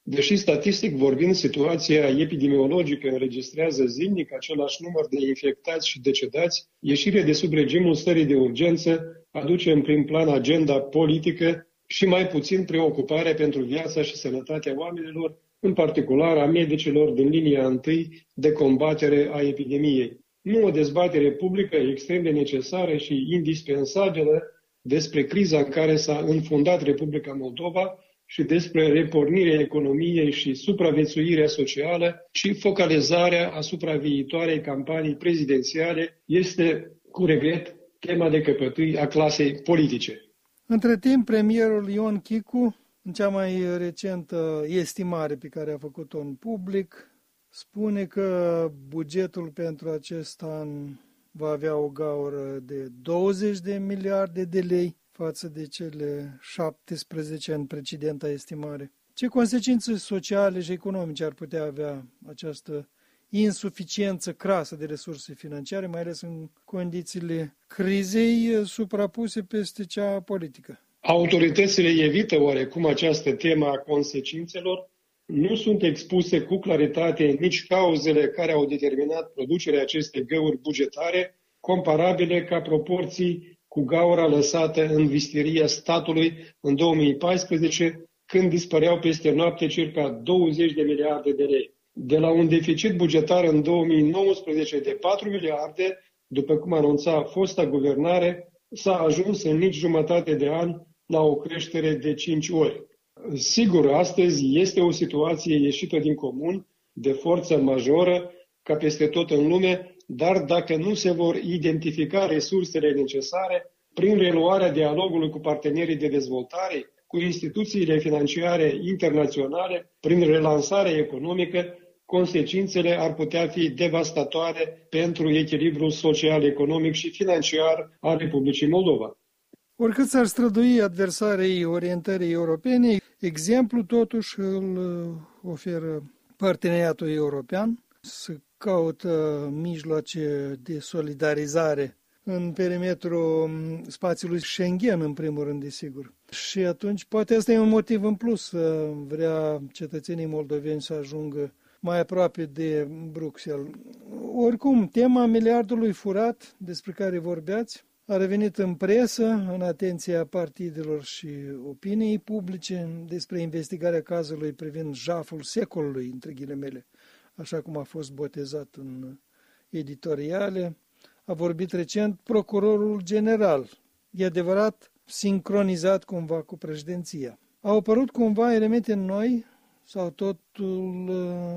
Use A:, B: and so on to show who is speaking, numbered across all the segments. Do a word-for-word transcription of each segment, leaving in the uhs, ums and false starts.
A: Deși statistic vorbind, situația epidemiologică înregistrează zilnic același număr de infectați și decedați, ieșirea de sub regimul stării de urgență aduce în prim plan agenda politică și mai puțin preocuparea pentru viața și sănătatea oamenilor, în particular a medicilor din linia întâi de combatere a epidemiei. Nu o dezbatere publică extrem de necesară și indispensabilă despre criza în care s-a înfundat Republica Moldova și despre repornirea economiei și supraviețuirea socială și focalizarea asupra viitoarei campanii prezidențiale este, cu regret, tema de căpătâi a clasei politice.
B: Între timp, premierul Ion Chicu, în cea mai recentă estimare pe care a făcut-o în public, spune că bugetul pentru acest an va avea o gaură de douăzeci de miliarde de lei față de cele șaptesprezece în precedenta estimare. Ce consecințe sociale și economice ar putea avea această insuficiență crasă de resurse financiare, mai ales în condițiile crizei suprapuse peste cea politică?
A: Autoritățile evită oarecum această temă a consecințelor. Nu sunt expuse cu claritate nici cauzele care au determinat producerea acestei găuri bugetare, comparabile ca proporții cu gaura lăsată în visteria statului în două mii paisprezece, când dispăreau peste noapte circa douăzeci de miliarde de lei. De la un deficit bugetar în două mii nouăsprezece de patru miliarde, după cum anunța fosta guvernare, s-a ajuns în nici jumătate de an la o creștere de cinci ori. Sigur, astăzi este o situație ieșită din comun, de forță majoră, ca peste tot în lume, dar dacă nu se vor identifica resursele necesare, prin reluarea dialogului cu partenerii de dezvoltare, cu instituțiile financiare internaționale, prin relansarea economică, consecințele ar putea fi devastatoare pentru echilibrul social, economic și financiar al Republicii Moldova.
B: Oricât s-ar strădui adversarii orientării europene, exemplu totuși îl oferă parteneriatul european, să caută mijloace de solidarizare în perimetrul spațiului Schengen, în primul rând, desigur. Și atunci poate asta e un motiv în plus să vrea cetățenii moldoveni să ajungă mai aproape de Bruxelles. Oricum, tema miliardului furat, despre care vorbeați, a revenit în presă, în atenția partidelor și opiniei publice, despre investigarea cazului privind jaful secolului, între ghilimele, așa cum a fost botezat în editoriale. A vorbit recent procurorul general, e adevărat, sincronizat cumva cu președinția. Au apărut cumva elemente noi sau totul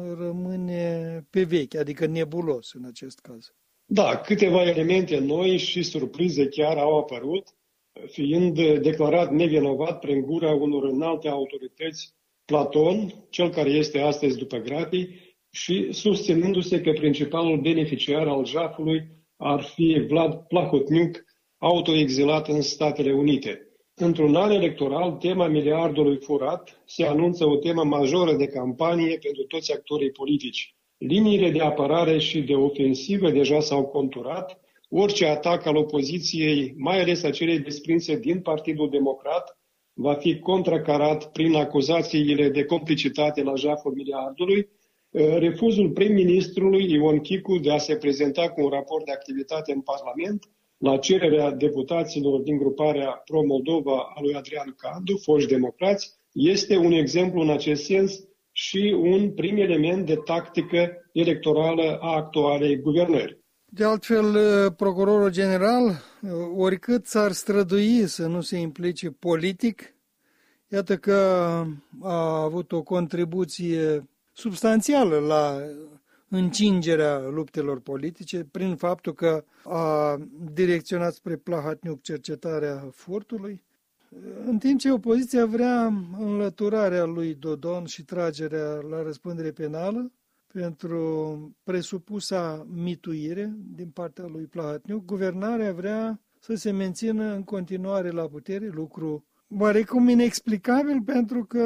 B: rămâne pe vechi, adică nebulos în acest caz?
A: Da, câteva elemente noi și surprize chiar au apărut, fiind declarat nevinovat prin gura unor înalte autorități Platon, cel care este astăzi după gratii, și susținându-se că principalul beneficiar al jafului ar fi Vlad Plahotniuc, autoexilat în Statele Unite. Într-un an electoral, tema miliardului furat se anunță o temă majoră de campanie pentru toți actorii politici. Liniile de apărare și de ofensivă deja s-au conturat, orice atac al opoziției, mai ales a celei desprinse din Partidul Democrat, va fi contracarat prin acuzațiile de complicitate la jaful miliardului. Refuzul prim-ministrului Ion Chicu de a se prezenta cu un raport de activitate în Parlament, la cererea deputaților din gruparea Pro-Moldova a lui Adrian Candu, foști democrați, este un exemplu în acest sens și un prim element de tactică electorală a actualei guvernări.
B: De altfel, procurorul general, oricât s-ar strădui să nu se implice politic, iată că a avut o contribuție substanțială la încingerea luptelor politice prin faptul că a direcționat spre Plahotniuc cercetarea furtului, în timp ce opoziția vrea înlăturarea lui Dodon și tragerea la răspundere penală pentru presupusa mituire din partea lui Plahotniuc, guvernarea vrea să se mențină în continuare la putere, lucru oarecum inexplicabil, pentru că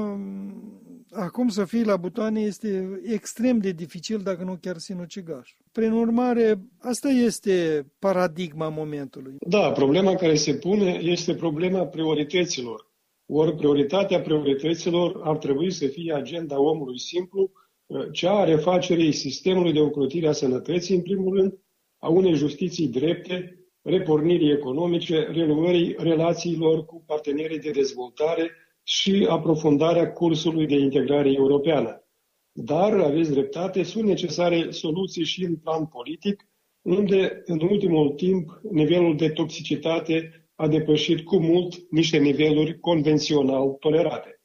B: acum să fii la butoane este extrem de dificil, dacă nu chiar sinucigaș. Prin urmare, asta este paradigma momentului.
A: Da, problema care se pune este problema priorităților. Ori prioritatea priorităților ar trebui să fie agenda omului simplu, cea a refacerii sistemului de ocrotire a sănătății, în primul rând, a unei justiții drepte, repornirii economice, reluării relațiilor cu partenerii de dezvoltare și aprofundarea cursului de integrare europeană. Dar, aveți dreptate, sunt necesare soluții și în plan politic, unde, în ultimul timp, nivelul de toxicitate a depășit cu mult niște niveluri convențional tolerate.